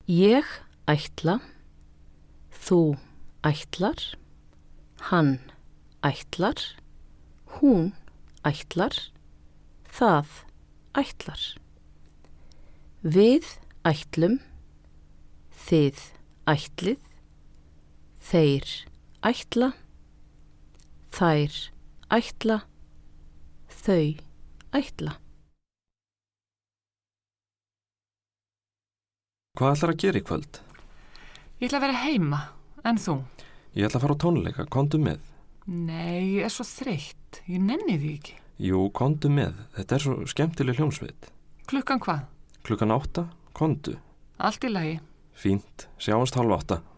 Ég ætla, þú ætlar, hann ætlar, hún ætlar, það ætlar. Við ætlum, þið ætlið, þeir ætla, þær ætla, þau ætla. Hvað ætlar að gera í kvöld? Ég ætla að vera heima, en þú? Ég ætla að fara á tónleika, komdu með. Nei, ég er svo þreytt, ég nenni því ekki. Jú, komdu með, þetta er svo skemmtileg hljómsveit. Klukkan hvað? Klukkan 8, komdu. Allt í lagi. Fínt, sjáumst 7:30.